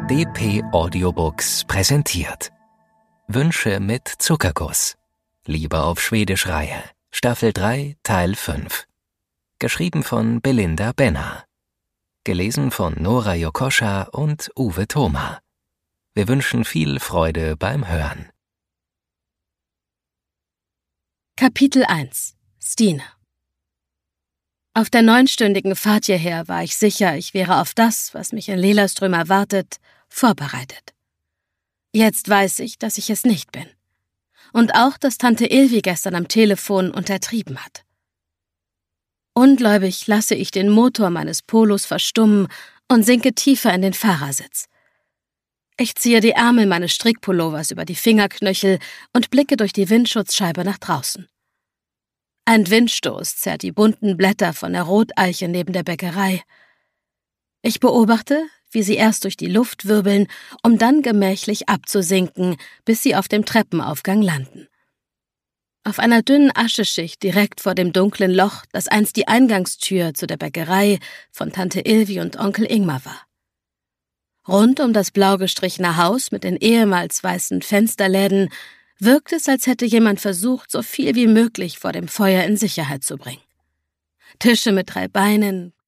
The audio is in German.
dp Audiobooks präsentiert Wünsche mit Zuckerguss. Liebe auf Schwedisch-Reihe. Staffel 3, Teil 5. Geschrieben von Belinda Benner. Gelesen von Nora Jokoscha und Uwe Thoma. Wir wünschen viel Freude beim Hören. Kapitel 1. Stine. Auf der 9-stündigen Fahrt hierher war ich sicher, ich wäre auf das, was mich in Lillestrøm erwartet, vorbereitet. Jetzt weiß ich, dass ich es nicht bin. Und auch, dass Tante Ilvi gestern am Telefon untertrieben hat. Ungläubig lasse ich den Motor meines Polos verstummen und sinke tiefer in den Fahrersitz. Ich ziehe die Ärmel meines Strickpullovers über die Fingerknöchel und blicke durch die Windschutzscheibe nach draußen. Ein Windstoß zerrt die bunten Blätter von der Roteiche neben der Bäckerei. Ich beobachte, wie sie erst durch die Luft wirbeln, um dann gemächlich abzusinken, bis sie auf dem Treppenaufgang landen. Auf einer dünnen Ascheschicht direkt vor dem dunklen Loch, das einst die Eingangstür zu der Bäckerei von Tante Ilvi und Onkel Ingmar war. Rund um das blau gestrichene Haus mit den ehemals weißen Fensterläden wirkt es, als hätte jemand versucht, so viel wie möglich vor dem Feuer in Sicherheit zu bringen. Tische mit 3 Beinen,